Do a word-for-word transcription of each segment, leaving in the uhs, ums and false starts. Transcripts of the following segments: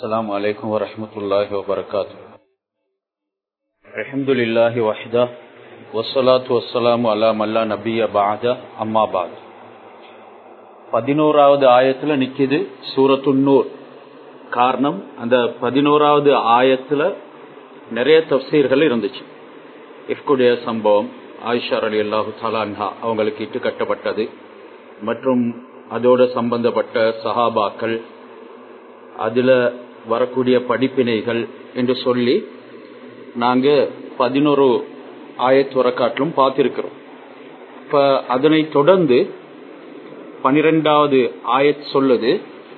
السلام عليكم ورحمة الله وبركاته. الحمد لله وحده والصلاة والسلام على من لا نبي بعده أما بعد. பதினோராவது ஆயத்துல நிக்குது சூரத்துன் நூர். காரணம், அந்த பதினோராவது ஆயத்துல நிறைய தஃசீர்கள் இருந்துச்சு. இஃப்குடைய சம்பவம், ஆயிஷா ரலியல்லாஹு தஆலா அன்ஹா அவங்களுக்கு இட்டு கட்டப்பட்டது மற்றும் அதோட சம்பந்தப்பட்ட சஹாபாக்கள், அதுல வரக்கூடிய படிப்பினைகள் என்று சொல்லி நாங்க பதினோரு ஆயத் வரக்காட்டிலும் பார்த்திருக்கிறோம். இப்ப அதனை தொடர்ந்து பனிரெண்டாவது ஆயத் சொல்லுது,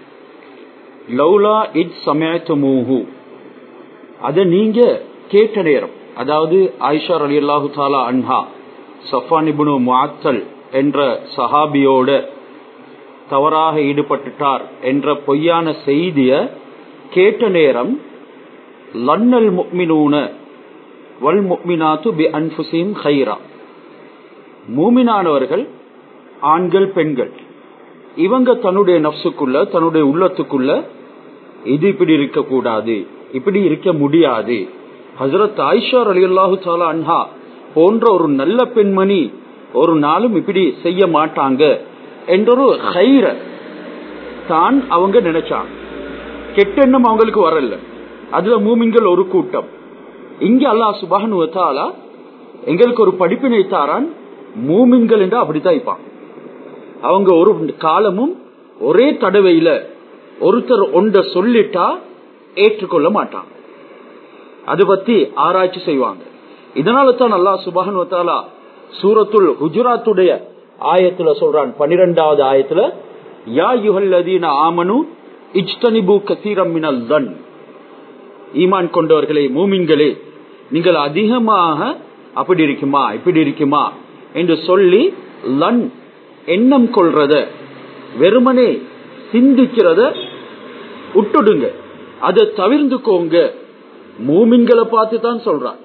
லௌலா இத் சமஅதுமூஹு, அத நீங்க கேட்ட நேரம், அதாவது ஆயிஷா ரலியல்லாஹு தஆலா அன்ஹா சஃப்வான் இப்னு முஅத்தல் என்ற சஹாபியோட தவறாக ஈடுபட்டுட்டார் என்ற பொய்யான செய்திய கேட்ட நேரம், லன்னல் முஃமினூன வல் முஃமினாத்து பி அன்ஃபுஸிஹிம் கைரா, மூமினானவர்கள் ஆண்கள் பெண்கள் இவங்க தன்னுடைய நஃப்ஸுக்குள்ள தன்னுடைய உள்ளத்துக்குள்ள இது இப்படி இருக்க கூடாது, இப்படி இருக்க முடியாது, ஹஜ்ரத் ஆயிஷா ரலியல்லாஹு தஆலா அன்ஹா போன்ற ஒரு நல்ல பெண்மணி ஒரு நாளும் இப்படி செய்ய மாட்டாங்க என்றொரு கைர தான் அவங்க நினைச்சாங்க. கெட்ட எண்ணம் அவங்களுக்கு வரல. அதுல மூமின்கள் ஒரு கூட்டம். இங்க அல்லாஹ் சுப்ஹானஹு வ தஆலா எங்களுக்கு ஒரு படிப்பினை தாரான். மூமின்கள் என்று அப்படித்தான் இருப்பாங்க. அவங்க ஒரு காலமும் ஒரே தடவையில ஒருத்தர் ஒன்றை சொல்லிட்டா ஏற்றுக்கொள்ள மாட்டாங்க. அது பத்தி ஆராய்ச்சி செய்வாங்க. இதனால தான் அல்லாஹ் சுப்ஹானஹு வ தஆலா சூரத்துல் ஹுஜராத்துடைய ஆயத்துல சொல்றான், பன்னிரெண்டாவது ஆயத்துல, யா அய்யுஹல்லதீன ஆமனு இஜ்தனிபு கஸீரம் மினல் ஸன், ஈமான் கொண்டவர்களே மூமின்களே நீங்கள் அதிகமாக அப்படி இருக்குமா இப்படி இருக்குமா என்று சொல்லி லன் எண்ணம் கொள்றத, வெறுமனே சிந்திக்கிறத விட்டுடுங்க, அதை தவிர்த்துக்கோங்க. மூமின்களை பார்த்து தான் சொல்றான்.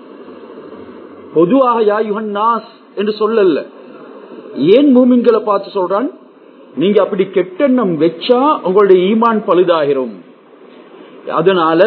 பொதுவாக யா அய்யுஹன் நாஸ் என்று சொல்லல. ஏன் மூமின்களை பார்த்து சொல்றான்? நீங்க அப்படி கெட்டெண்ணம் வச்சா உங்களுடைய ஈமான் பழுதாகிரும். அதனால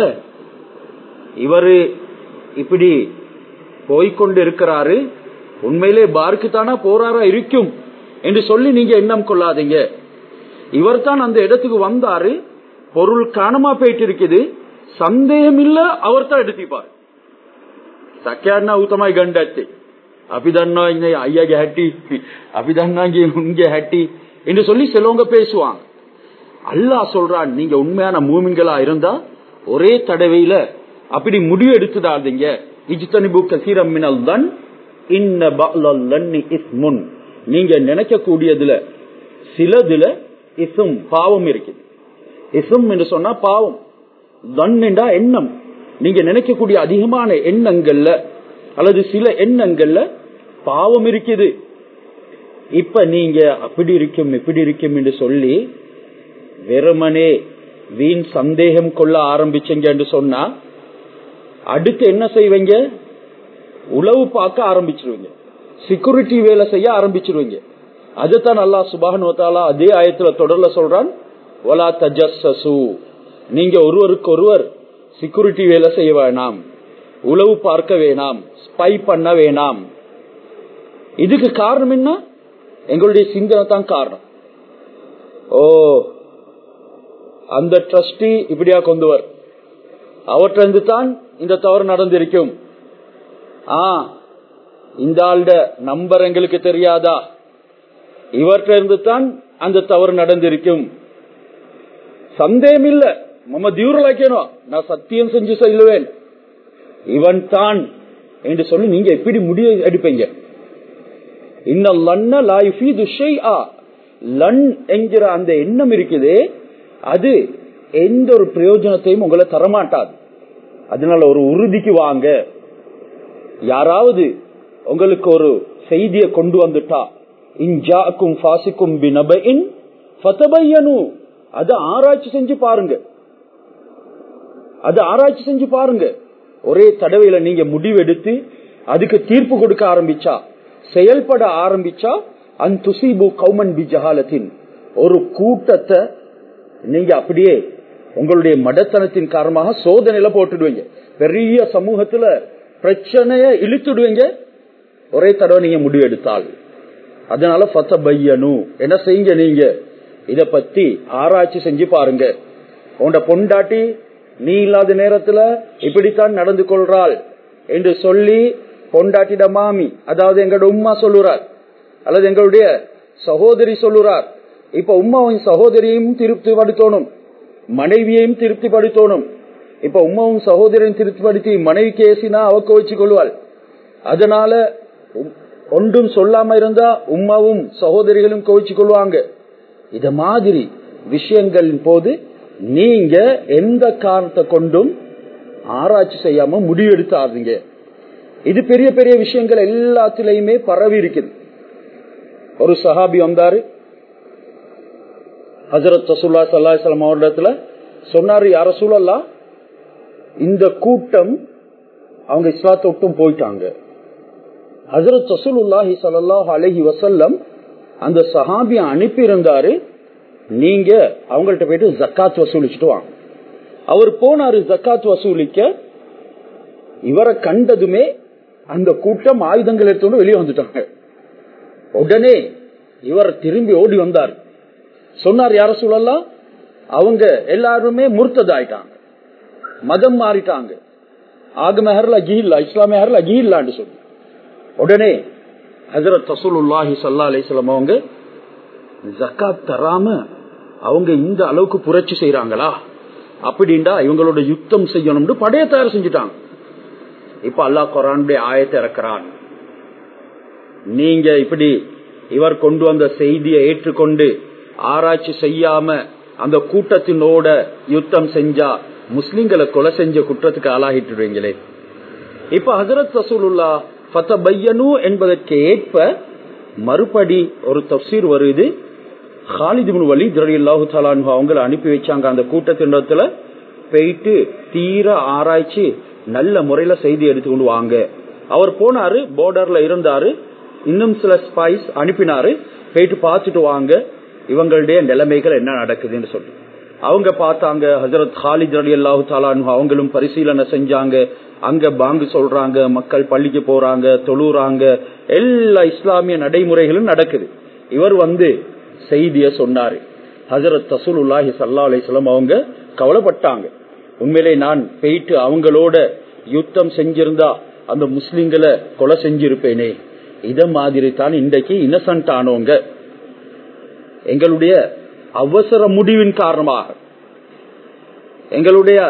இவரு இப்படி போய்கொண்டு இருக்கிறாரு, உண்மையிலே பார்க்கு தானா போறாரா இருக்கும் என்று சொல்லி நீங்க எண்ணம் கொள்ளாதீங்க. இவர் தான் அந்த இடத்துக்கு வந்தாரு, பொருள் காணமா போயிட்டு இருக்குது, சந்தேகம் இல்ல அவர் தான் எடுத்துப்பார். சக்கியானா ஊத்தமாய் கண்டாச்சு, அபிதன்னா ஐயாගේ හැටි அபிதன்னாගේ உங்க හැටි என்று சொல்லி சிலவங்க பேசுவாங்க. அல்லாஹ் சொல்றான், நீங்க உண்மையான மூமின்களா இருந்தா ஒரே தடவையில அப்படி முடிவு எடுத்துடாதீங்க. இஜ்தனிபு கஸீரம் மினல் ஸன் இன்ன பஅலல் ஸன்னி இஸ்முன், நீங்க நினைக்க கூடியதுல சிலதுல இஸ்ம் பாவம் இருக்குது. இஸ்ம் என்று சொன்னா பாவம், ஸன் என்றா எண்ணம். நீங்க நினைக்கக்கூடிய அதிகமான எண்ணங்கள்ல அல்லது சில எண்ணங்கள்ல பாவம் இருக்குது. இப்ப நீங்க அப்படி இருக்கும் இப்படி இருக்கும் என்று சொல்லி வெறுமனே வீண் சந்தேகம் கொள்ள ஆரம்பிச்சீங்க என்று சொன்னா அடுத்து என்ன செய்வீங்க? உளவு பார்க்க ஆரம்பிச்சிருவீங்க, செக்யூரிட்டி வேலை செய்ய ஆரம்பிச்சிருவீங்க. அதுதான் அல்லாஹ் சுப்ஹானஹு வ தஆலா அதே ஆயத்துல தொடர்ல சொல்றான், வலா தஜஸ்ஸசு, நீங்க ஒருவருக்கு ஒருவர் செக்யூரிட்டி வேலை செய்ய வேணாம், உளவு பார்க்க வேணாம், ஸ்பை பண்ண வேணாம். இதுக்கு காரணம் என்ன? எங்களுடைய சிந்தனை தான் காரணம். ஓ, அந்த ட்ரஸ்டி இப்படியா கொண்டுவர், அவற்ற இருந்து தான் இந்த தவறு நடந்திருக்கும். ஆ, இந்த ஆளுட நம்பர் எங்களுக்கு தெரியாதா, இவற்ற இருந்து தான் அந்த தவறு நடந்திருக்கும். சந்தேகம் இல்ல, மம்ம தீவிரலாக்கணும், நான் சத்தியம் செஞ்சு சொல்லுவேன் இவன் தான் என்று சொல்லி நீங்க எப்படி முடிவு எடுப்பீங்க? இன்னல் லன்ன லா யுஃபீது ஷைஆ, லன் என்கிற அந்த எண்ணம் இருக்குது, அது எந்த ஒரு பிரயோஜனத்தையும் உங்களை தரமாட்டாது. அதனால ஒரு உறுதிக்கு வாங்க. யாராவது உங்களுக்கு ஒரு செய்தியை கொண்டு வந்துட்டா, இன்ஜாக்கும் ஃபாசிக்கும் பினபஇன் ஃபதபையனு, அதை ஆராய்ச்சி செஞ்சு பாருங்க, அதை ஆராய்ச்சி செஞ்சு பாருங்க. ஒரே தடவையில நீங்க முடிவெடுத்து அதுக்கு தீர்ப்பு கொடுக்க ஆரம்பிச்சா, செயல்பட ஆரம்பிச்சா, அன் துஸீபு கௌமன் பிஜஹாலத்தின், ஒரு கூட்டத்தை நீங்க அப்படியே உங்களுடைய மடத்தனத்தின் காரணமாக சோதனையில போட்டுடுவீங்க, பெரிய சமூகத்துல பிரச்சனைய இழுத்துடுவீங்க ஒரே தடவை நீங்க முடிவு எடுத்தால். அதனால ஃபதபையனு, என்ன செய்யுங்க, நீங்க இத பத்தி ஆராய்ச்சி செஞ்சு பாருங்க. உண்ட பொண்டாட்டி நீ இல்லாத நேரத்துல இப்படித்தான் நடந்து கொள்றாள் என்று சொல்லி பொண்டாட்டிட மாமி, அதாவது எங்களோட உம்மா சொல்லுறார் அல்லது எங்களுடைய சகோதரி சொல்லுறார். இப்ப உம்மாவும் சகோதரியையும் திருப்திப்படுத்தணும், மனைவியையும் திருப்திப்படுத்தணும். இப்ப உம்மாவும் சகோதரியும் திருப்திப்படுத்தி மனைவி கேசினா அவ கோவிச்சு கொள்வாள். அதனால ஒன்றும் சொல்லாம இருந்தா உம்மாவும் சகோதரிகளும் கோவிச்சு கொள்வாங்க. இத மாதிரி விஷயங்களின் போது நீங்க எந்த காரணத்தை கொண்டும் ஆராய்ச்சி செய்யாம முடிவெடுத்தாதீங்க. இது பெரிய பெரிய விஷயங்கள் எல்லாத்திலையுமே பரவி இருக்குது. ஒரு சஹாபி வந்தாரு, ஹஜ்ரத் ரசூலுல்லாஹி ஸல்லல்லாஹு அலைஹி வஸல்லம் அவர்களிடத்துல சொன்னாரு, யா ரசூலல்லாஹ், இந்த கூட்டம் அவங்க இஸ்லாத்தை விட்டும் போயிட்டாங்க. ஹஜ்ரத் ரசூலுல்லாஹி ஸல்லல்லாஹு அலைஹி வஸல்லம் அந்த சஹாபியை அனுப்பி இருந்தாரு, நீங்க அவங்கள்ட்ட போயிட்டு ஜக்காத் வசூலிச்சுட்டு வாங்க. அவர் போனாரு ஜக்காத் வசூலிக்க. இவரை கண்டதுமே அந்த கூட்டம் ஆயுதங்கள் எடுத்து வெளியே வந்துட்டாங்க. உடனே இவர் திரும்பி ஓடி வந்தார், சொன்னார், யார சொல்லலாம், அவங்க எல்லாருமே முர்த்ததாயிட்டாங்க, மதம் மாறிட்டாங்க, ஆக மெஹர்ல கீல்லா, இஸ்லாமிய மெஹர்ல கீல்லான்னு சொல்லி. உடனே ஹஜ்ரத் ரசூலுல்லாஹி ஸல்லல்லாஹு அலைஹி வஸல்லம் அவங்க ஜக்காத் தராம அவங்க இந்த அளவுக்கு புரட்சி செய்யறாங்களா அப்படின்டா இவங்களோட யுத்தம் செய்யணும்னு படைய தயார் செஞ்சுட்டாங்க. இப்ப அல்லாஹ் குர்ஆனுடைய ஆயத்தை இறக்குறான், நீங்க இப்படி இவர் கொண்டு வந்த செய்தியை ஏற்றுக்கொண்டு ஆராய்ச்சி செய்யாம அந்த கூட்டத்தினோட யுத்தம் செஞ்சா முஸ்லிம்களை கொலை செஞ்ச குற்றத்துக்கு ஆளாகிட்டுவீங்களே. இப்ப ஹஜ்ரத் ரசூலுல்லாஹ் ஃபதபையனு என்பதற்கு ஏற்ப மறுபடி ஒரு தஃப்சீர் வருது. காலித் இப்னு வலீத் ரலியல்லாஹு தஆலா அன்ஹு அவங்களை அனுப்பி வச்சாங்க அந்த கூட்டத்தினத்துல போயிட்டு தீர ஆராய்ச்சி நல்ல முறையில செய்தி எடுத்துக்கொண்டு வாங்க. அவர் போனாரு, பார்டர்ல இருந்தாரு, இன்னும் சில ஸ்பைஸ் அனுப்பினாரு, போயிட்டு பார்த்துட்டு வாங்க இவங்களுடைய நிலைமைகள் என்ன நடக்குதுன்னு சொல்லி. அவங்க பார்த்தாங்க. ஹஜ்ரத் காலித் ரலியல்லாஹு தஆலா அன்ஹு அவங்களும் பரிசீலனை செஞ்சாங்க. அங்க பாங்கு சொல்றாங்க, மக்கள் பள்ளிக்கு போறாங்க, தொழுறாங்க, எல்லா இஸ்லாமிய நடைமுறைகளும் நடக்குது. இவர் வந்து செய்திய சொன்னாரு. ஹஜ்ரத் ரசூலுல்லாஹி ஸல்லல்லாஹு அலைஹி வஸல்லம் அவங்க கவலைப்பட்டாங்க, உண்மையிலே நான் போயிட்டு அவங்களோட யுத்தம் செஞ்சிருந்தா அந்த முஸ்லிம்களை கொலை செஞ்சிருப்பேனே. இத மாதிரி தான் இன்றைக்கு இன்னசென்ட் ஆனவங்க எங்களுடைய அவசர முடிவின் காரணமாக, எங்களுடைய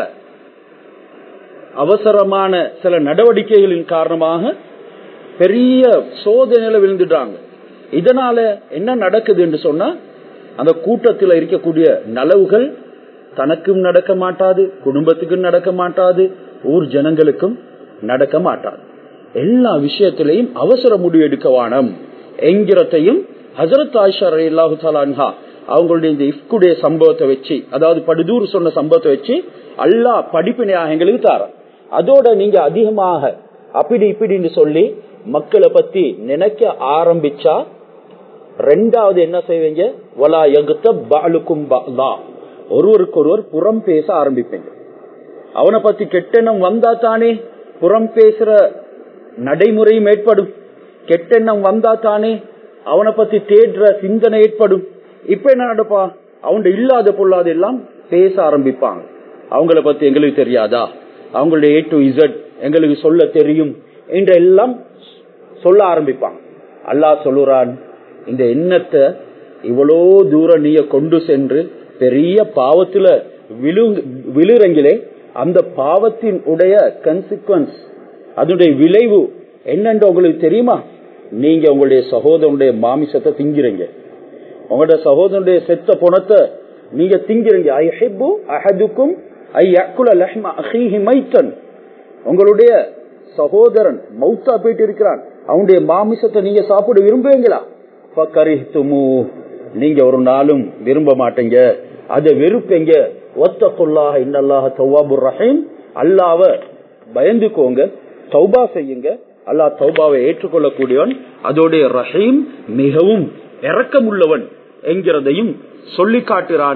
அவசரமான சில நடவடிக்கைகளின் காரணமாக பெரிய சோதனையில விழுந்துட்டாங்க. இதனால என்ன நடக்குது என்று சொன்னா, அந்த கூட்டத்தில் இருக்கக்கூடிய நலவுகள் தனக்கும் நடக்க மாட்டாது, குடும்பத்துக்கும் நடக்க மாட்டாது, ஊர் ஜனங்களுக்கும் நடக்க மாட்டாது. எல்லா விஷயத்திலையும் அவசர முடிவு எடுக்க வேணும் என்கிறதையும் ஹஜ்ரத் ஆயிஷா ரலியல்லாஹு தஆலா அன்ஹா அவங்களுடைய இந்த இஃப்குடைய சம்பவத்தை வச்சு, அதாவது படுதூர் சொன்ன சம்பவத்தை வச்சு அல்லாஹ் படிப்பினையாக எங்களுக்கு தார. அதோட நீங்க அதிகமாக அப்படி இப்படின்னு சொல்லி மக்களை பத்தி நினைக்க ஆரம்பிச்சா ரெண்டாவது என்ன செய்வீங்க, வலா யக்தப் பஅலுக்கும் பஅலா, ஒருவருக்கு ஒருவர் புறம் பேச ஆரம்பிப்பீங்க. அவனை பத்தி கெட்டெண்ணம் வந்தா தானே புறம் பேசுற நடைமுறையும் ஏற்படும், கெட்டெண்ணம் வந்தா தானே அவனை பத்தி தேடுற சிந்தனை ஏற்படும். இப்ப என்ன நடப்பா, அவங்க இல்லாத பொல்லாத எல்லாம் பேச ஆரம்பிப்பாங்க. அவங்கள பத்தி எங்களுக்கு தெரியாதா, அவங்களுடைய ஏ டு இசட் எங்களுக்கு சொல்ல தெரியும் என்ற எல்லாம் சொல்ல ஆரம்பிப்பாங்க. அல்லாஹ் சொல்லுறான், இந்த எண்ணத்தை இவ்வளோ தூரம் நீங்க கொண்டு சென்று பெரிய பாவத்துல விழு விழுறங்கிலே அந்த பாவத்தின் உடைய கன்சிக்வன்ஸ், அதனுடைய விளைவு என்னென்று உங்களுக்கு தெரியுமா? நீங்க உங்களுடைய சகோதரனுடைய மாமிசத்தை திங்கிறீங்க, உங்களுடைய சகோதரனுடைய செத்த பணத்தை நீங்க திங்கிறீங்க. ஐஹிப்பு அஹதுக்கும் ஐ யக்குல லஹ்ம அஹீஹி மைத்தன், உங்களுடைய சகோதரன் மௌத்தா போயிட்டு இருக்கிறான், அவனுடைய மாமிசத்தை நீங்க சாப்பிட விரும்புவீங்களா? ஃபகரிஹ்துமு, நீங்க ஒரு நாளும் விரும்ப மாட்டீங்க, அதை வெறுப்பீங்க. வத்தகுல்லாஹ இன்னல்லாஹ தவ்வாபுர் ரஹீம், அல்லாஹ்வை பயந்துக்கோங்க, தௌபா செய்யுங்க, அல்லாஹ் தௌபாவை ஏற்றுக்கொள்ளக்கூடியவன், அதோடைய ரஹீம் மிகவும் இரக்கமுள்ளவன் என்கிறதையும் சொல்லி காட்டுறான்.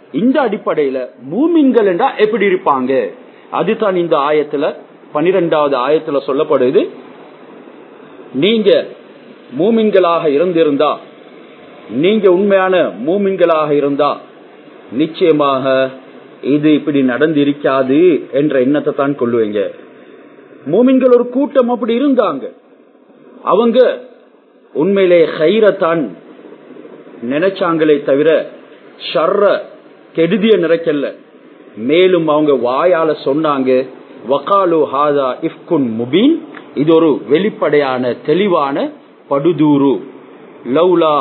இந்த அடிப்படையில மூமின்கள் என்றா எப்படி இருப்பாங்க, அதுதான் இந்த ஆயத்துல பனிரெண்டாவது ஆயத்துல சொல்லப்படுது. நீங்க மூமின்களாக இருந்திருந்தா, நீங்க உண்மையான மூமின்களாக இருந்தா நிச்சயமாக இது இப்படி நடந்திருக்காது என்ற எண்ணத்தை தான் கொள்ளுவீங்க. மூமின்கள் ஒரு கூட்டம் அப்படி இருந்தாங்க. அவங்க உண்மையிலே ஹைரத்தான் நினைச்சாங்களே தவிர ஷர்ர கெடுதிய நிறைக்கல்ல. மேலும் அவங்க வாயால சொன்னாங்க, வகாலு ஹாதா இஃப்குன் முபீன், இது ஒரு வெளிப்படையான தெளிவான படுதூரு. லௌலா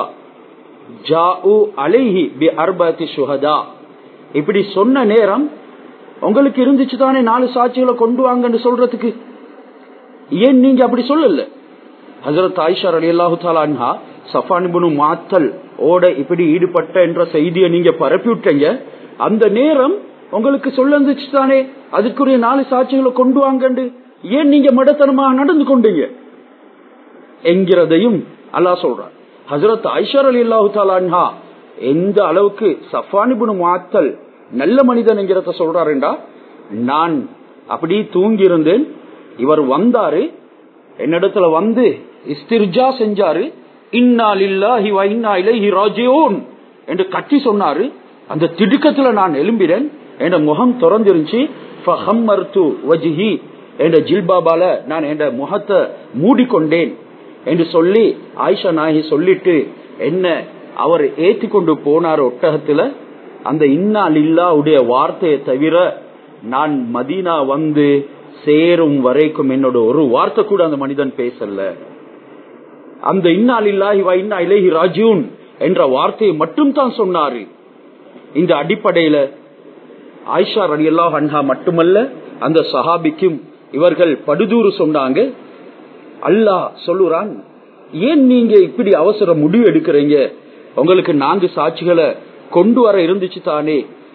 ஜாஉ அலைஹி பி அர்பஅத்தி ஷுஹதா, இப்படி சொன்ன நேரம் உங்களுக்கு இருந்துச்சு தானே நாலு சாட்சிகளை கொண்டு வாங்கன்னு சொல்றதுக்கு. ஏன் நீங்க அப்படி சொல்லல? ஹஜ்ரத் ஆயிஷா ரலியல்லாஹு தஆலா அன்ஹா சஃபான் இப்னு முஅத்தல் ஓட இப்படி ஈடுபட்ட என்ற செய்தியை நீங்க பரப்பி விட்டீங்க. அந்த நேரம் உங்களுக்கு சொல்ல இருந்துச்சு தானே அதுக்குரிய நாலு சாட்சிகளை கொண்டு வாங்கண்டு. ஏன் நீங்க மடத்தனமாக நடந்து கொண்டீங்க என்கிறதையும் அல்லாஹ் சொல்றார். ஹஜ்ரத் ஆயிஷா ரலியல்லாஹு தஆலா அன்ஹா எந்த அளவுக்கு சஃபான் இப்னு முஅத்தல் நல்ல மனிதன் என்கிறத சொல்றாருண்டா, நான் அப்படி தூங்கி இருந்தேன், இவர் வந்தாரு, என்னிடத்துல வந்து இஸ்திர்ஜா செஞ்சாரு, இன்னா லில்லாஹி வ இன்னா இலைஹி ராஜிஊன் என்று கட்டி சொன்னாரு. அந்த திடுக்கத்துல நான் எழும்பினேன், என் முகம் திறந்திருந்துச்சு. ஃபஹம்மர்து வஜ்ஹி, என்ற ஜில்பாபால நான் என் முகத்தை மூடிக்கொண்டேன் என்று சொல்லி ஆயிஷா நாயகி சொல்லிட்டு என்ன அவர் ஏத்தி கொண்டு போனார் ஒட்டகத்துல. அந்த இன்னா லில்லாஹ் உடைய வார்த்தையை தவிர நான் மதீனா வந்து சேரும் வரைக்கும் என்னோட ஒரு வார்த்தை கூட அந்த மனிதன் பேசல. அந்த இன்னா லில்லாஹி வ இன்னா இலைஹி ராஜிஊன் என்ற வார்த்தையை மட்டும் தான் சொன்னாரு. இந்த அடிப்படையில ஆயிஷா ரலியல்லாஹு அன்ஹா மட்டுமல்ல, அந்த சஹாபிக்கும் இவர்கள் படுதூறு சொன்னாங்க. அல்லாஹ் சொல்லுறான், ஏன் நீங்க இப்படி அவசர முடிவு எடுக்கிறீங்க? உங்களுக்கு நான்கு சாட்சிகளை கொண்டு வர இருந்துச்சு தானே.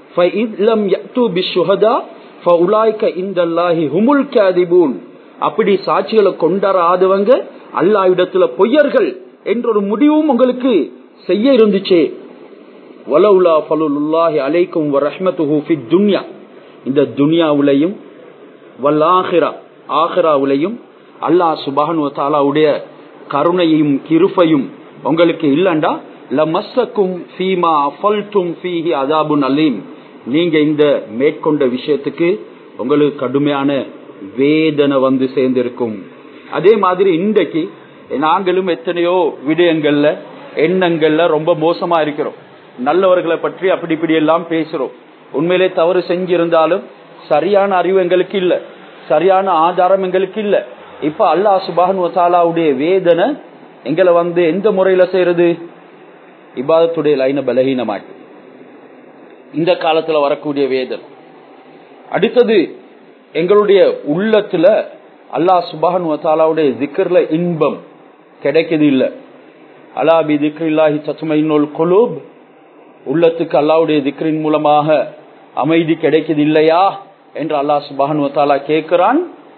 அப்படி சாட்சிகளை கொண்டாடாதவங்க அல்லாஹ்விடத்துல பொய்யர்கள் என்ற ஒரு முடிவும் உங்களுக்கு செய்ய இருந்துச்சே. வலவுலா ஃபலுல்லாஹி அலைக்கும் வ ரஹ்மத்துஹு ஃபித் துன்யா, இந்த துன்யாவுலயும் வல்லாஹிரா ஆகிராவுலயும் அல்லாஹ் சுப்ஹானஹு வ தஆலாவுடைய கருணையும் கிருபையும் உங்களுக்கு இல்லண்டா லமஸ்ஸக்கும் ஃபீமா அஃபல்தும் ஃபீஹி அஸாபுன் அலீம், நீங்க இந்த மேற்கொண்ட விஷயத்துக்கு உங்களுக்கு கடுமையான வேதனை வந்து சேர்ந்திருக்கும். அதே மாதிரி இன்றைக்கு நாங்களும் எத்தனையோ விடயங்கள்ல எண்ணங்கள்ல ரொம்ப மோசமா இருக்கிறோம். நல்லவர்களை பற்றி அப்படி இப்படி எல்லாம் பேசுறோம். உண்மையிலே தவறு செஞ்சிருந்தாலும் சரியான அறிவு எங்களுக்கு இல்ல, சரியான ஆதாரம் எங்களுக்கு இல்ல. இப்ப அல்லாஹ் சுப்ஹானஹு வ தஆலாவுடைய வேதனை எங்களை வந்து எந்த முறையில செய்யறது? இபாதத்துடைய லைன பலகீனமாக்கி இந்த காலத்துல வரக்கூடிய வேதனை. அடுத்தது எங்களுடைய உள்ளத்துல அல்லாஹ் சுப்ஹானஹு வ தஆலாவுடைய zikr-ல இன்பம் கிடைக்குது இல்ல. அலா பி zikrillahi தத்மைனுல் குலூப், உள்ளத்துக்கு அல்லாஹ்வுடைய zikரின் மூலமாக அமைதி கிடைக்குது இல்லையா என்று அல்லாஹ் சுப்ஹானஹு வ தஆலா கேட்கிறான்.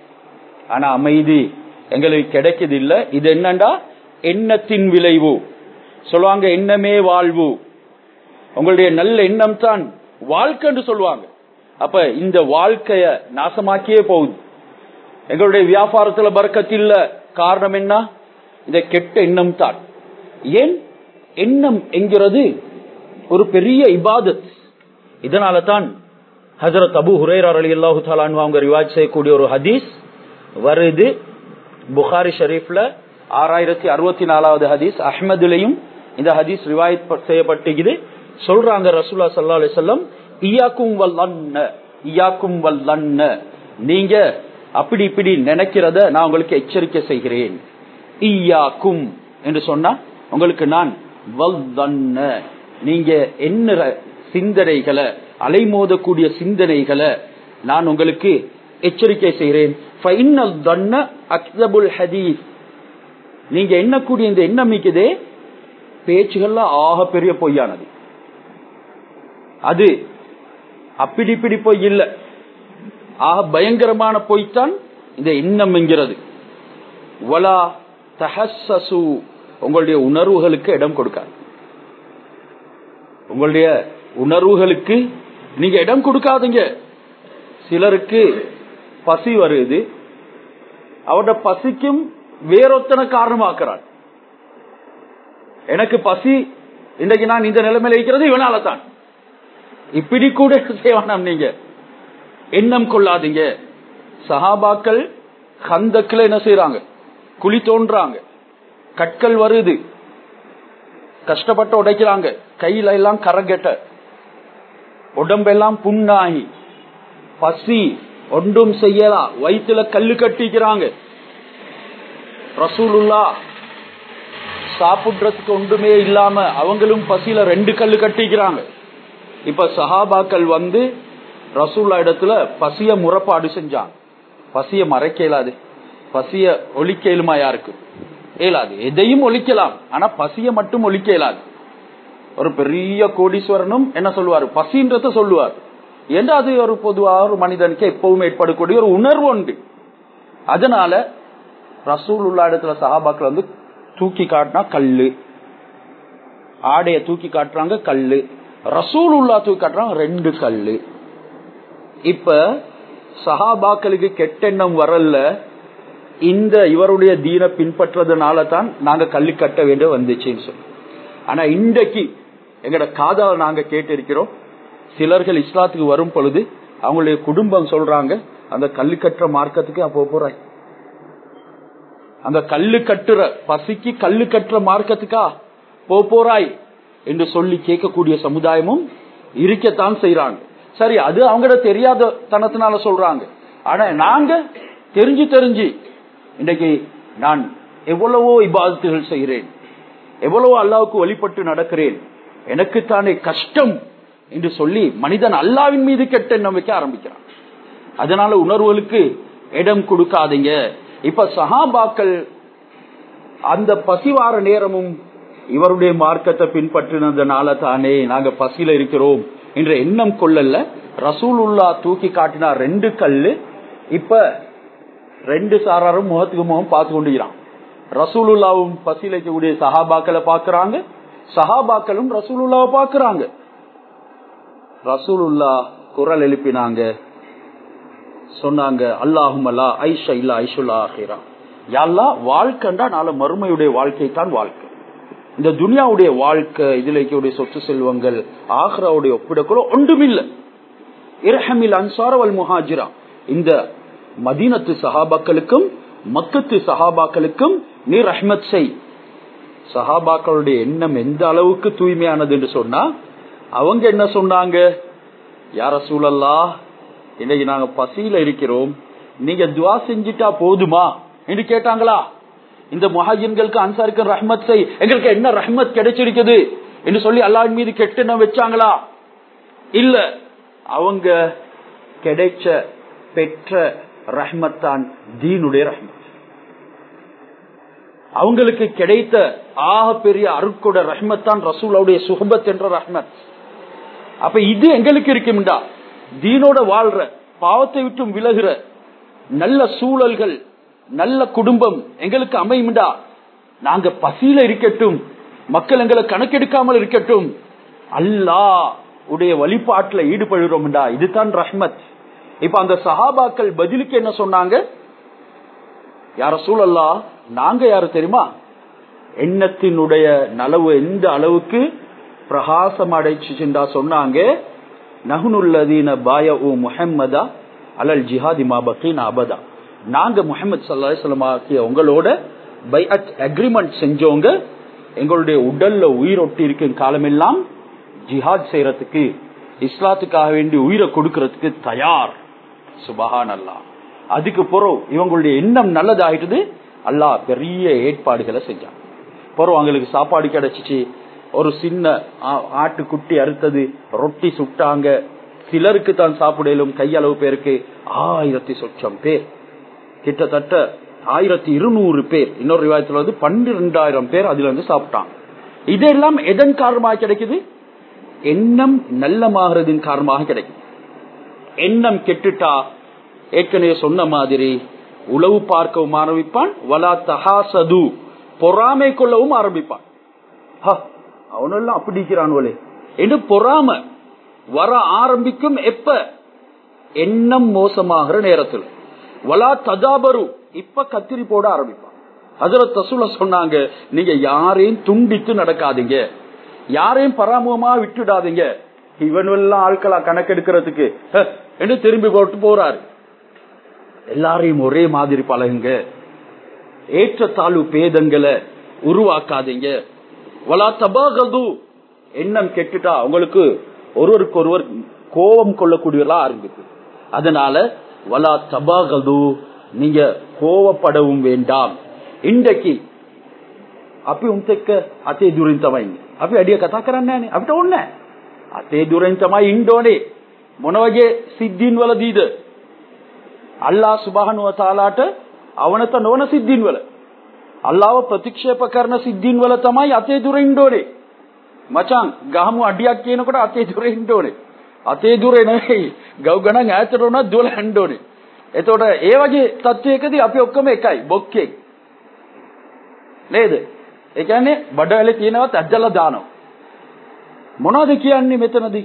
ஆனா அமைதி எங்களுக்கு கிடைக்குது இல்ல. இது என்னண்டா எண்ணத்தின் விளைவு. சொல்லுவாங்க எண்ணமே வாழ்வு, உங்களுடைய நல்ல எண்ணம் தான் வாழ்க்கைன்னு சொல்லுவாங்க. அப்ப இந்த வாழ்க்கைய நாசமாக்கியே போகுது. எங்களுடைய வியாபாரத்துல பரக்கத் இல்ல. காரணம் என்ன? இந்த கெட்ட எண்ணம் தான். ஏன்? எண்ணம் என்கிறது ஒரு பெரிய இபாதத். இதனால தான் ஹஜ்ரத் அபூ ஹுரைரா ரலியல்லாஹு தஆலா அன்ஹு அவங்க ரிவாயத் செய்யக்கூடிய ஒரு ஹதீஸ் வருது புகாரி ஷரீஃப்ல ஆறாயிரத்தி அறுபத்தி நாலாவது ஹதீஸ். அஹ்மதுலையும் இந்த ஹதீஸ் ரிவாயத் செய்யப்பட்டிருக்குது. சொல்றாங்க ரசூலுல்லாஹி ஸல்லல்லாஹு அலைஹி வஸல்லம், இய்யாக்கும் வல்லன்ன, இய்யாக்கும் வல்லன்ன, நீங்க அப்படி இப்படி நினைக்கிறத நான் உங்களுக்கு எச்சரிக்கை செய்கிறேன். இய்யாக்கும் என்று சொன்னா உங்களுக்கு நான் வல்லன்ன, நீங்க என்ன சிந்தனைகளை அலைமோதக்கூடிய சிந்தனைகளை நான் உங்களுக்கு எச்சரிக்கை செய்கிறேன். ஃபைனல் தன்ன அக்ஸபுல் ஹதீஸ், நீங்க எண்ணக்கூடிய இந்த எண்ணம் மிக்கதே பேச்சுகள்ல ஆக பெரிய பொய்யானது. அது அப்படி இப்படி பொய் இல்ல, ஆக பயங்கரமான பொய்த்தான் இந்த எண்ணம் என்கிறது. வலா தஹஸ்ஸசு, உங்களுடைய உணர்வுகளுக்கு இடம் கொடுக்காது. உங்களுடைய உணர்வுகளுக்கு நீங்க இடம் கொடுக்காதீங்க. சிலருக்கு பசி வருது, அவரோட பசிக்கும் வேறொத்தனை காரணமாக்குறான். எனக்கு பசி, இன்றைக்கு நான் இந்த நிலைமையில இருக்கிறது இவனால தான். இப்படி கூட செய்வானாம். நீங்க எண்ணம் கொள்ளாதீங்க. சஹாபாக்கள் கந்தக்கில் என்ன செய்யறாங்க, குழி தோன்றாங்க, கற்கள் வருது, கஷ்டப்பட்டு உடைக்கிறாங்க, கையில எல்லாம் கரங்கெட்ட, உடம்பெல்லாம் புண்ணாகி, பசி ஒன்றும் செய்யலாம், வயிற்றுல கல்லு கட்டிக்கிறாங்க. ரசூலுல்லாஹ் சாப்பிடுறதுக்கு ஒன்றுமே இல்லாம அவங்களும் பசியில ரெண்டு கல்லு கட்டிக்கிறாங்க. இப்ப சஹாபாக்கள் வந்து ரசூலுல்லாஹ் இடத்துல பசிய முறைப்பாடு செஞ்சாங்க. பசிய மறைக்க இயலாது, பசிய ஒழிக்க இயலுமா? யாருக்கு இயலாது. எதையும் ஒழிக்கலாம், ஆனா பசிய மட்டும் ஒழிக்க இயலாது. ஒரு பெரிய கோடீஸ்வரனும் என்ன சொல்லுவாரு, பசின்றத சொல்லுவார். என்று அது ஒரு பொதுவாக ஒரு மனிதனுக்கு எப்பவும் ஏற்படக்கூடிய ஒரு உணர்வு உண்டு. அதனால ரசூலுல்லாஹ் இடத்துல சஹாபாக்கள் வந்து தூக்கி காட்டினா கல்லு, ஆடைய தூக்கி காட்டுறாங்க கல்லு, ரசூலுல்லாஹ் தூக்கி காட்டுறாங்க ரெண்டு கல்லு. இப்ப சஹாபாக்களுக்கு கெட்டெண்ணம் வரல, இந்த இவருடைய தீன பின்பற்றதுனால தான் நாங்க கல்லு கட்ட வேண்டிய வந்துச்சுன்னு சொல்லி. ஆனா இன்றைக்கு எங்கட காதால நாங்க கேட்டு இருக்கிறோம், சிலர்கள் இஸ்லாத்துக்கு வரும் பொழுது அவங்களுடைய குடும்பம் சொல்றாங்க, அந்த கல்லு கட்டுற மார்க்கத்துக்கு அப்போ போறாய், அந்த கல்லு கட்டுற பசிக்கு கல்லு கட்டுற மார்க்கத்துக்கா போ போறாய் என்று சொல்லி கேட்கக்கூடிய சமுதாயமும் இருக்கத்தான் செய்யறாங்க. சரி, அது அவங்களோட தெரியாத தனத்தினால சொல்றாங்க. ஆனா நாங்க தெரிஞ்சு தெரிஞ்சு இன்றைக்கு நான் எவ்வளவோ இபாதத்துகள் செய்கிறேன், எவ்வளவோ அல்லாஹ்வுக்கு வழிபட்டு நடக்கிறேன், எனக்கு தானே கஷ்டம் என்று சொல்லி மனிதன் அல்லாஹ்வின் மீது கெட்ட எண்ணம் வைக்க ஆரம்பிக்கிறான். அதனால உணர்வுகளுக்கு இடம் கொடுக்காதீங்க. இப்ப சஹாபாக்கள் அந்த பசிவார நேரமும் இவருடைய மார்க்கத்தை பின்பற்றினதுனால தானே நாங்க பசியில இருக்கிறோம் என்ற எண்ணம் கொள்ளல. ரசூலுல்லாஹ் தூக்கி காட்டினா ரெண்டு கல்லு. இப்ப ரெண்டு சாராரும் முகத்துக்கு முகம் பார்த்து கொண்டுகிறான். ரசூலுல்லாவும் பசியில இருக்கக்கூடிய சஹாபாக்களை பாக்குறாங்க, சஹாபாக்களும் ரசூலுல்லாவை பாக்குறாங்க. ரசூலுல்லாஹ் குரல் எழுப்பினாங்க, சொன்னாங்க, அல்லாஹும்மலா ஐஷா இல்லா ஐஷுல்லா ஆகிரா. யல்லா, வாழ்க்கைண்டா நாளை மறுமையுடைய வாழ்க்கை தான் வாழ்க்கை. இந்த துனியாவுடைய வாழ்க்கை, இதுல இருக்கக்கூடிய சொத்து செல்வங்கள் ஆஹ்ராவுடைய ஒப்பிடக்குள்ள ஒன்றுமில்லை. இரஹமில் அன்சார வல் முஹாஜிரா, இந்த மதீனத்து சஹாபாக்களுக்கும் மக்கத்து சஹாபாக்களுக்கும் நீ ரஹ்மத் செய். சஹாபாக்களுடைய எண்ணம் எந்த அளவுக்கு தூய்மையானது என்று சொன்னா, அவங்க என்ன சொன்னாங்க, யா ரசூலல்லாஹ், இன்னைக்கு நாங்க பசியில இருக்கிறோம், நீங்க துஆ செஞ்சிட்டா போதுமா என்று கேட்டாங்களா? இந்த முஹாஜிர்களுக்கு அன்சாருக்கு ரஹ்மத் செய், எங்களுக்கு என்ன ரஹ்மத் கிடைச்சிருக்குது என்று சொல்லி அல்லாஹ்வின் மீது கெட்டெண்ணம் வச்சாங்களா? இல்ல, அவங்க கிடைச்ச பெற்ற ரஹ்மத்தான் தீனுடைய ரஹ்மத். அவங்களுக்கு கிடைத்த ஆக பெரிய அருட்கொட ரஹ்மத்தான் ரசூலுடைய சுஹபத் என்ற ரஹ்மத். அப்ப இது எங்களுக்கு இருக்கும்டா, தீனோட வாழ்ற, பாவத்தை விட்டும் விலகுற நல்ல சூழல்கள், நல்ல குடும்பம் எங்களுக்கு அமையும்டா. நாங்க பசியில இருக்கட்டும், மக்கள் எங்களை கணக்கெடுக்காமல் இருக்கட்டும், அல்லாஹ் உடைய வழிபாட்டுல ஈடுபடுறோம்டா, இதுதான் ரஹ்மத். இப்ப அந்த சஹாபாக்கள் பதிலுக்கு என்ன சொன்னாங்க, யா ரசூலல்லாஹ், நாங்க யாரு தெரியுமா, எண்ணத்தினுடைய நலவு எந்த அளவுக்கு பிரகாசம் அடைச்சுண்டா சொன்னாங்க, நஹ்னுல்லதீன பாயஉ முஹம்மதா அலல் ஜிஹாதி மா பகீனா அபதா, நாங்க முஹம்மது ஸல்லல்லாஹு அலைஹி வஸல்லம் ஆகிய உங்களோட பைஅத் அக்ரிமெண்ட் செஞ்சோங்க, எங்களுடைய உடல்ல உயிரொட்டி இருக்கும் காலமெல்லாம் ஜிஹாத் செய்யறதுக்கு, இஸ்லாத்துக்காக வேண்டி உயிரை கொடுக்கறதுக்கு தயார். சுபஹானல்லாஹ். அதுக்கு பிறகு இவங்களுடைய எண்ணம் நல்லதாயிட்டது, அல்லாஹ் பெரிய ஏற்பாடுகளை செஞ்சான். பிறகு அவங்களுக்கு சாப்பாடு கிடைச்சிச்சு, ஒரு சின்ன ஆட்டுக்குட்டி அறுத்தது, ரொட்டி சுட்டாங்க, சிலருக்கு தான் சாப்பிடலும், கையளவு பேருக்கு ஆயிரத்தி சொச்சம் பேர், கிட்டத்தட்ட ஆயிரத்தி இருநூறு பேர், இன்னொரு ரிவாயத்துல வந்து பன்னிரெண்டாயிரம் பேர் அதுல இருந்து சாப்பிட்டாங்க. இதெல்லாம் எதன் காரணமாக கிடைக்குது? எண்ணம் நல்லமாகிறதின் காரணமாக கிடைக்குது. எண்ணம் கெட்டுட்டா ஏற்கனவே சொன்ன மாதிரி உளவு பார்க்கவும் ஆரம்பிப்பான், வலா தஹாசது, பொறாமை கொள்ளவும் ஆரம்பிப்பான். அவனெல்லாம் அப்படி இருக்கிறான் என்று பொறாம, வர ஆரம்பிக்கும். எப்ப? எண்ணம் மோசமாகிற நேரத்தில். வலா தஜாபரு, இப்ப கத்திரி போட ஆரம்பிப்பான். ஹஜ்ரத் ரசூலுல்லாஹ் சொன்னாங்க, நீங்க யாரையும் துண்டித்து நடக்காதீங்க, யாரையும் பராமுகமா விட்டுடாதீங்க. இவனெல்லாம் ஆட்களா கணக்கெடுக்கிறதுக்கு என்று திரும்பி போட்டு போறாரு. எல்லாரையும் ஒரே மாதிரி பழகுங்க, ஏற்றத்தாழ்வு பேதங்களை உருவாக்காதீங்க. வலா தபாகது, எண்ணம் கெட்டுட்டா உங்களுக்கு ஒருவருக்கு ஒருவர் கோபம் கொள்ளக்கூடியவர்களா ஆரம்பிக்கு. அதனால வலா தபாகது, நீங்க கோவப்படவும் வேண்டாம். இன்றைக்கு අපි උන් එක්ක අතේ දුරින් තමයි අපි අඩිය කතා කරන්නේ නැහනේ. අපිට ඕනේ නැහැ. අතේ දුරින් තමයි ඉන්න ඕනේ. මොන වගේ සිද්ධීන් වලදීද? අල්ලාහ් සුබ්හානහු වතාලාට අවනත නොවන සිද්ධීන් වල, අල්ලාහ්ව ප්‍රතික්ෂේප කරන සිද්ධීන් වල තමයි අතේ දුරින් ඉන්න ඕනේ. මචං ගහමු අඩියක් කියනකොට අතේ දුරින් ඉන්න ඕනේ. අතේ දුරේ නෙවෙයි, ගව් ගණන් ඈතට උනත් දුවලා යන්න ඕනේ. එතකොට ඒ වගේ තත්වයකදී අපි ඔක්කොම එකයි, බොක්කේ නේද? ඒ කියන්නේ බඩවැලේ තියෙනවත් ඇද්දලා දානවා. මොනවද කියන්නේ මෙතනදී?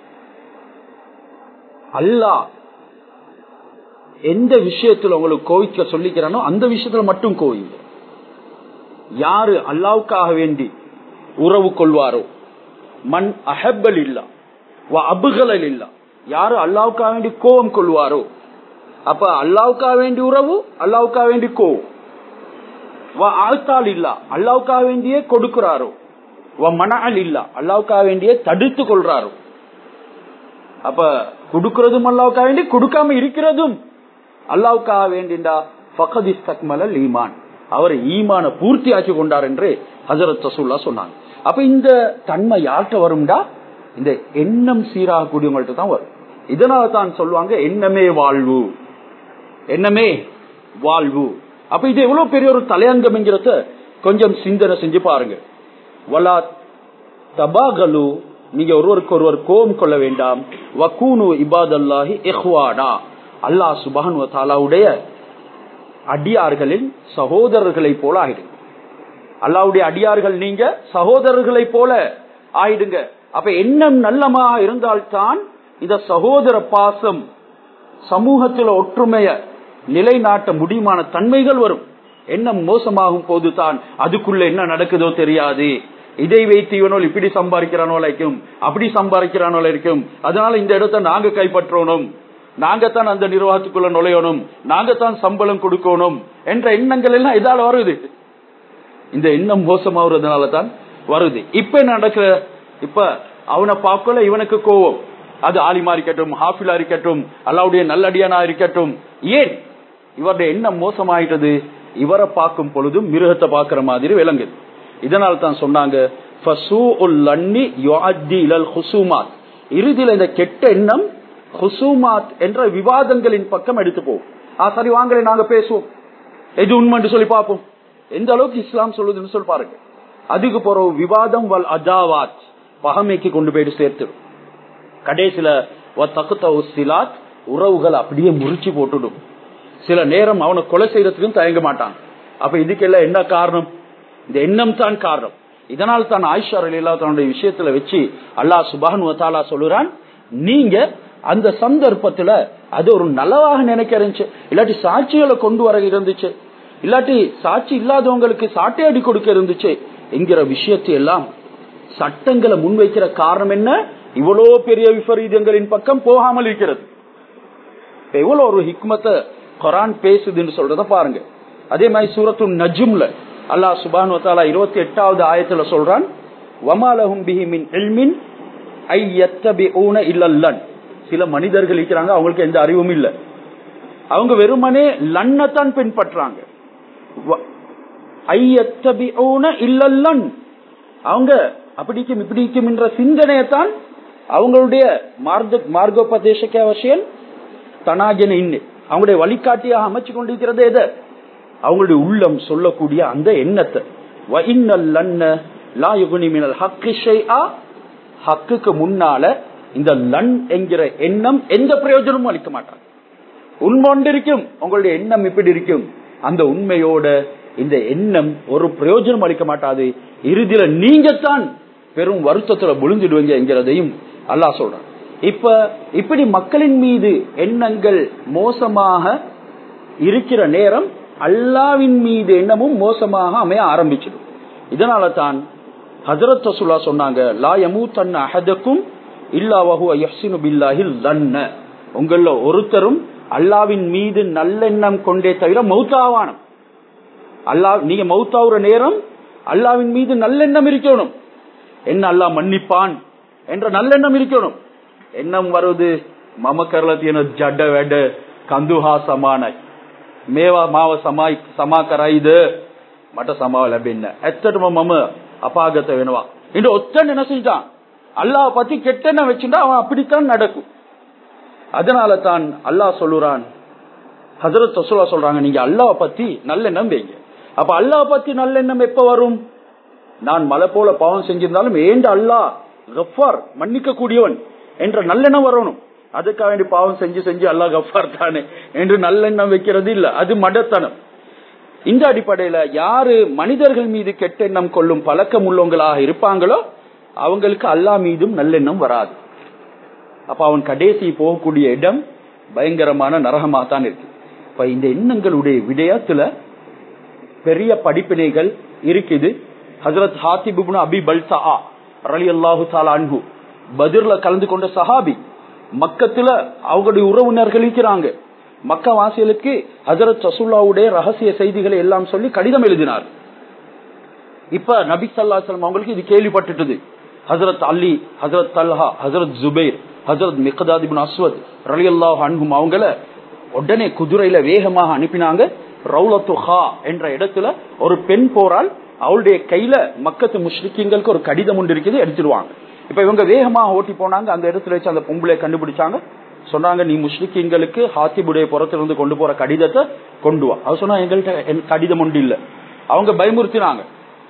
அல்லாஹ் எந்த விஷயத்துல உங்களுக்கு கோவிக்க சொல்லிக்கிறானோ அந்த விஷயத்துல மட்டும் கோவிங்க. யாரு அல்லாஹ்வுக்காக வேண்டி உறவு கொள்வாரோ, மன் அஹப்பல் இல்லா வ அப்கலல் இல்லா, யாரு அல்லாஹ்வுக்காக வேண்டி கோபம் கொள்வாரோ, அப்ப அல்லாஹ்வுக்காக வேண்டி உறவு, அல்லாஹ்வுக்காக வேண்டி கோபம். வ ஆத்தால் இல்லா, அல்லாஹ்வுக்காக வேண்டியே கொடுக்கிறாரோ, வ மனஅல் இல்லா, அல்லாஹ்வுக்காக வேண்டியே தடுத்து கொள்றாரோ. அப்ப கொடுக்கிறதும் அல்லாஹ்வுக்காக வேண்டி, கொடுக்காம இருக்கிறதும் அல்லாஹ்வுக்காக வேண்டிண்டா ஃபகத் இஸ்தக்மலல் ஈமான், அவர் ஈமான பூர்த்தி ஆக்கி கொண்டார் என்று ஹஜ்ரத் ரசூலுல்லாஹ் சொன்னாங்க. அப்ப இந்த தன்மை யார்கிட்ட வரும்டா? இந்த எண்ணம் சீராகக்கூடியவங்கள்ட்ட தான் வரும். இதனால தான் சொல்லுவாங்க எண்ணமே வாழ்வு, எண்ணமே வாழ்வு. அப்ப இது எவ்வளவு பெரிய ஒரு தலையங்கம் என்கிறத கொஞ்சம் சிந்தனை செஞ்சு பாருங்க. வலா தபாகலு, நீங்க ஒருவருக்கு ஒருவர் கோபம் கொள்ள வேண்டாம். வகூனு இபாதல்லாஹி இஹ்வானா, அல்லாஹ் சுப்ஹானஹு வ தஆலாவுடைய அடியார்களின் சகோதரர்களை போல ஆயிடுங்க. அல்லாஹ்வுடைய அடியார்கள் நீங்க சகோதரர்களை போல ஆயிடுங்க. அப்ப எண்ணம் நல்லமா இருந்தால்தான் இந்த சகோதர பாசம், சமூகத்தில் ஒற்றுமைய நிலைநாட்ட முடியுமான தன்மைகள் வரும். எண்ணம் மோசமாகும் போதுதான் அதுக்குள்ள என்ன நடக்குதோ தெரியாது. இதை வைத்து இவனோல் இப்படி சம்பாதிக்கிறானோ இருக்கும், அப்படி சம்பாதிக்கிறானோ இருக்கும், அதனால இந்த இடத்தை நாங்க கைப்பற்றணும், நாங்கத்தான் அந்த நிர்வாகத்துக்குள்ள நுழையணும், நாங்கத்தான் சம்பளம் கொடுக்கணும் என்ற எண்ணங்கள் எல்லாம் இதால வருது. இந்த எண்ணம் மோசமாகிறதுனால தான் வருது. இப்ப நடக்கிற, இப்ப அவனை பார்க்கல இவனுக்கு கோவம், அது ஆலிமா இருக்கட்டும், ஹாஃபிலா இருக்கட்டும், அல்லாஹ்வுடைய நல்லடியானா இருக்கட்டும். ஏன் இவருடைய எண்ணம் மோசமாயிட்டது? இவரை பார்க்கும் பொழுதும் மிருகத்தை பார்க்கிற மாதிரி விளங்குது. இதனால தான் சொன்னாங்க இறுதியில் இந்த கெட்ட எண்ணம் ஹுசூமாத் என்ற விவாதங்களின் பக்கம் எடுத்து போகும். ஆ சரி வாங்களே நாங்க பேசுவோம், எது உண்மைன்னு சொல்லி பார்ப்போம், எந்த அளவுக்கு இஸ்லாம் சொல்லுதுன்னு சொல்லி பாருங்க. அதுக்கு போற விவாதம் வல் அஜாவாத், பகமைக்கு கொண்டு போயிட்டு சேர்த்து கடைசியில சிலாத், உறவுகள் அப்படியே முறிச்சு போட்டுடும். சில நேரம் அவனை கொலை செய்யறதுக்கும் தயங்க மாட்டான். அப்ப இதுக்கெல்லாம் என்ன காரணம்? இந்த எண்ணம் தான் காரணம். இதனால் தான் ஆயிஷா ரலியல்லாஹு தன்னுடைய விஷயத்துல வச்சு அல்லாஹ் சுப்ஹானஹு வ தஆலா சொல்லுறான், நீங்க அந்த சந்தர்ப்பத்துல அது ஒரு நலவாக நினைக்க இருந்துச்சு, இல்லாட்டி சாட்சிகளை கொண்டு வர இருந்துச்சு, இல்லாட்டி சாட்சி இல்லாதவங்களுக்கு சாட்டையடி கொடுக்க இருந்துச்சு என்கிற விஷயத்தை எல்லாம் சட்டங்களை முன்வைக்கிற காரணம் என்ன? இவ்வளவு பெரிய விபரீதங்களின் பக்கம் போகாமல் இருக்கிறது. எவ்வளவு ஒரு ஹிக்மத்தை குர்ஆன் பேசுதுன்னு சொல்றத பாருங்க. அதே மாதிரி சூரத்து நஜ்ம்ல அல்லாஹ் சுப்ஹானஹு வ தஆலா இருபத்தி எட்டாவது ஆயத்துல சொல்றான், வமா லஹும் பிஹி மின் இல்மின் ஐ யத்தபிஊன இல்லல்லன். சில மனிதர்கள் இருக்கிறாங்க, அவங்களுக்கு எந்த அறிவும் இல்ல, அவங்க வெறுமனே லன்னத்தான் பின்பற்றாங்க. ஐ யத்தபிஊன இல்லல்லன், அவங்க அப்படிக்கும் இப்படிக்கும் என்ற சிந்தனையத்தான் அவங்களுடைய மார்க்கோபதேசக்க அவசியம் தனாஜன இன்னு அவங்களுடைய வழிகாட்டியாக அமைச்சு கொண்டிருக்கிறது எது? அவங்களுடைய உள்ளம் சொல்லக்கூடிய அந்த எண்ணத்தை. ஹக்குக்கு முன்னால இந்த லன் என்கிற எண்ணம் எந்த பிரயோஜனமும் அளிக்க மாட்டாங்க. உண்மை ஒன்று இருக்கும், உங்களுடைய எண்ணம் இப்படி இருக்கும், அந்த உண்மையோட இந்த எண்ணம் ஒரு பிரயோஜனம் அளிக்க மாட்டாது. இறுதியில நீங்க தான் பெரும் வருத்தத்துல விழுந்துடுவீங்க என்கிறதையும் அல்லாஹ் சொல்றான். இப்ப இப்படி மக்களின் மீது எண்ணங்கள் மோசமாக இருக்கிற நேரம் அல்லாவின் மீது எண்ணமும் மோசமாக அமைய ஆரம்பிச்சிடும். இதனால தான் ஹஜ்ரத் ரசூலுல்லாஹ் சொன்னாங்க, லா யமூதன்ன அஹதுக்கும் இல்லா வஹுவ யஹ்சினு பில்லாஹில் ظن. உங்கள ஒருத்தரும் அல்லாவின் மீது நல்லெண்ணம் கொண்டே தவிர மௌத்தாவானம். அல்லாஹ் நீங்க மௌத்தாவுற நேரம் அல்லாவின் மீது நல்லெண்ணம் இருக்கணும். என்ன அல்லாஹ் மன்னிப்பான் என்ற நல்லெண்ணம் இருக்கணும். எண்ணம் வருது මම කරලා තියෙන ජඩ වැඩ කඳුහා සමානයි. මේවා මාව සමායි සමා කරයිද මට සමාව ලැබෙන්නේ නැහැ. ඇත්තටම මම අපාගත වෙනවා. இந்த ஒத்தன் என்ன செஞ்சான்? அல்லாஹ் பத்தி கெட்டெண்ணம் வச்சிருந்தா அவன் அப்படித்தான் நடக்கும். அதனால தான் அல்லாஹ் சொல்லுறான், ஹஜ்ரத் ரசூலுல்லாஹ் சொல்றாங்க, நீங்க அல்லாஹ் பத்தி நல்லெண்ணம் வைங்க. அப்ப அல்லாஹ் பத்தி நல்லெண்ணம் எப்ப வரும்? நான் மலை போல பாவம் செஞ்சிருந்தாலும் ஏண்ட அல்லாஹ் கஃபார் மன்னிக்க கூடியவன் என்ற நல்லெண்ணம் வரணும். அதுக்காக வேண்டி பாவம் செஞ்சு செஞ்சு அல்லாஹ் கஃபார் தானே என்று நல்லெண்ணம் வைக்கிறது இல்ல, அது மடத்தனம். இந்த அடிப்படையில யாரு மனிதர்கள் மீது கெட்ட எண்ணம் கொள்ளும் பழக்கம் உள்ளவங்களாக இருப்பாங்களோ அவங்களுக்கு அல்லாஹ் மீதும் நல்லெண்ணம் வராது. அப்ப அவன் கடைசி போகக்கூடிய இடம் பயங்கரமான நரகமா தான் இருக்கு. இப்ப இந்த எண்ணங்களுடைய விடயத்துல பெரிய படிப்பினைகள் இருக்குது. ஹஜ்ரத் ஹாத்திப் இப்னு அபி பல்தா ரலியல்லாஹு தஆலா அன்ஹு பத்ர்ல கலந்து கொண்ட சஹாபி, மக்கத்துல அவங்களுடைய உறவினர்கள் இருக்கிறாங்க. மக்கா வாசிகளுக்கு ஹஜ்ரத் ரசூலுல்லாஹ்வுடைய ரகசிய செய்திகளை எல்லாம் சொல்லி கடிதம் எழுதினார். இப்ப நபி ஸல்லல்லாஹு அலைஹி வஸல்லம் அவங்களுக்கு இது கேள்விப்பட்டுட்டது. ஹஜ்ரத் அலி, ஹஜ்ரத் தல்ஹா, ஹஜ்ரத் ஜுபைர், ஹஜ்ரத் மிக்தாத் இப்னு அஸ்வத் ரலியல்லாஹு அன்ஹும் அவங்கள உடனே குதிரையில வேகமாக அனுப்பினாங்க. ரவுலத்து ஹா என்ற இடத்துல ஒரு பெண் போரால் அவளுடைய கையில மக்கத்து முஷ்ரிக்கீங்களுக்கு ஒரு கடிதம் ஒன்று இருக்குது, எடுத்துருவாங்க. இப்ப இவங்க வேகமாக ஓட்டி போனாங்க. அந்த இடத்துல வச்சு அந்த பொம்பளை கண்டுபிடிச்சாங்க. சொன்னாங்க, நீ முஷ்ரிக்கீங்களுக்கு ஹாத்திபுடைய புறத்திலிருந்து கொண்டு போற கடிதத்தை கொண்டு வா. அவர் சொன்னா, எங்கள்கிட்ட கடிதம் ஒன்று இல்ல. அவங்க பயமுறுத்தினாங்க,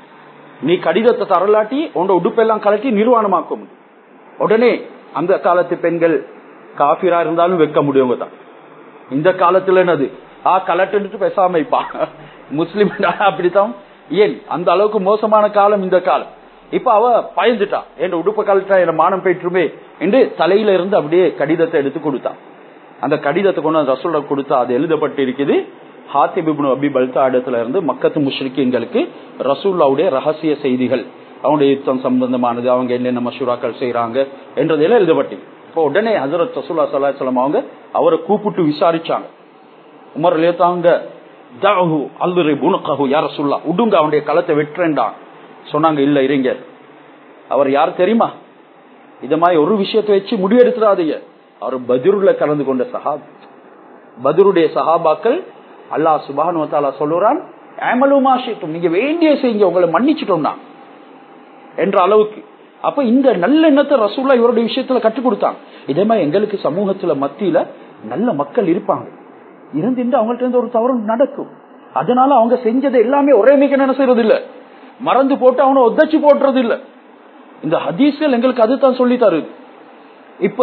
நீ கடிதத்தை தரலாட்டி உன்னோட உடுப்பெல்லாம் கலட்டி நிர்வாணமாக்கும். உடனே அந்த காலத்து பெண்கள் காபிரா இருந்தாலும் வைக்க முடியவங்க தான். இந்த காலத்துல என்னது ஆ கலட்டு பேசாம வைப்பா, முஸ்லிம் அப்படித்தான். ஏன் அந்த அளவுக்கு மோசமான காலம் இந்த காலம். இப்ப அவ பயந்துட்டா, என் உடுப்ப கலட்டா என் மானம் போயிட்டுருமே என்று தலையில இருந்து அப்படியே கடிதத்தை எடுத்து கொடுத்தான். அந்த கடிதத்தை கொண்டு ரசூலுல்லாஹ் கொடுத்தா அது எழுதப்பட்டு இருக்குது, ஹாத்திப் இப்னு அபி பல்தா இடத்துல இருந்து மக்கத்து முஷ்ரிக்கீன்களுக்கு ரசூலுல்லாஹ்வுடைய ரகசிய செய்திகள், அவங்களுடைய யுத்தம் சம்பந்தமானது, அவங்க என்னென்ன மஷூராக்கள் செய்யறாங்க என்றதெல்லாம் எழுதப்பட்டு. இப்போ உடனே ஹஜ்ரத் ரசூலுல்லாஹ் ஸல்லல்லாஹு அலைஹி வஸல்லம் அவங்க அவரை கூப்பிட்டு விசாரிச்சாங்க. உமர் லேத்தாங்க, தஅஹு அல்ரிபு உன்கஹு யா ரசூலுல்லாஹ், உடுங்க அவனுடைய களத்தை வெட்றேன்டா. சொன்னாங்க, இல்ல இருங்க, அவர் யார் தெரியுமா? இத மாதிரி ஒரு விஷயத்தை வச்சு முடிவெடுத்துறாதீங்க. அவர் பத்ருல கலந்து கொண்ட சஹாபி. பத்ருடைய சஹாபாக்கள் அல்லாஹ் சுப்ஹானஹு வ தஆலா சொல்றான், அமலு மா ஷிtum, நீங்க வேண்டிய செய்யுங்க, உங்களை மன்னிச்சிட்டோம்னா என்ற அளவுக்கு. அப்ப இந்த நல்ல எண்ணத்தை ரசூலுல்லாஹ் இவருடைய விஷயத்துல கற்றுக் கொடுத்தாங்க. இதே மாதிரி எங்களுக்கு சமூகத்துல மத்தியில நல்ல மக்கள் இருப்பாங்க, இருந்து அவங்கள்ட்ட இருந்து ஒரு தவறு நடக்கும். அதனால அவங்க செஞ்சதை எல்லாமே ஒரே மிக என்ன செய்யறது இல்ல, மறந்து போட்டு அவனை ஒத்தச்சு போட்டுறது இல்ல. இந்த ஹதீஸ்கள் எங்களுக்கு அதுதான் சொல்லி தருது. இப்ப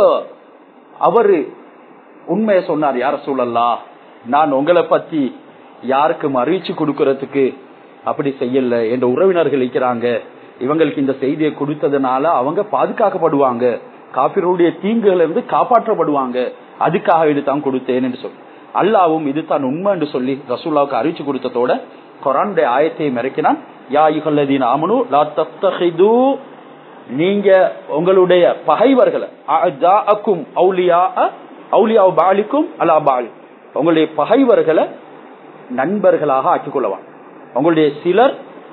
அவரு உண்மையை சொன்னார், யார சொல்லலாம், நான் உங்களை பத்தி யாருக்கும் அறிவிச்சு கொடுக்கறதுக்கு அப்படி செய்யல, என்ற உறவினர்கள் இருக்கிறாங்க, இவங்களுக்கு இந்த செய்தியை கொடுத்ததுனால அவங்க பாதுகாக்கப்படுவாங்க, காபிருடைய தீங்குகள் இருந்து காப்பாற்றப்படுவாங்க, அதுக்காக இதுதான் கொடுத்தேன் என்று சொல்லி அல்லாவும் இதுதான் உண்மை என்று சொல்லி ரசூலுல்லாஹ்வுக்கு அறிவிச்சு கொடுத்ததோட குர்ஆனுடைய ஆயத்தை மறைக்கினான். யா அய்யுஹல்லதீன ஆமனூ லா தத்தஹிது, நீங்க உங்களுடைய பகைவர்களை, அஅதாஅக்கும் அவுலியா அவுலியா பாலிக்கும் அலா பால், உங்களுடைய பகைவர்களை நண்பர்களாக ஆக்கிக் கொள்ளலாம். உங்களுடைய சிலர்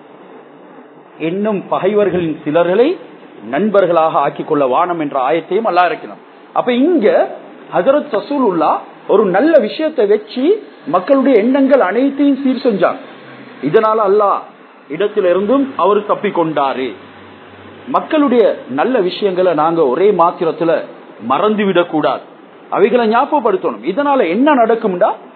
இன்னும் பகைவர்களின் சிலர்களை நண்பர்களாக ஆக்கிக் கொள்ள வானம் என்ற ஆயத்தையும் அல்லாஹ் இறக்கினான். அப்ப இங்க ஹஜ்ரத் ரசூலுல்லாஹ் ஒரு நல்ல விஷயத்தை வச்சு மக்களுடைய எண்ணங்கள் அனைத்தையும் சீர் செஞ்சாங்க. இதனால அல்லாஹ் இடத்துல இருந்தும் அவர் தப்பிக்கொண்டாரு. மக்களுடைய நல்ல விஷயங்களை நாங்க ஒரே மாத்திரத்துல மறந்து விடக்கூடாது, அவைகளை ஞாபகப்படுத்தணும். இதனால என்ன நடக்கும்டா,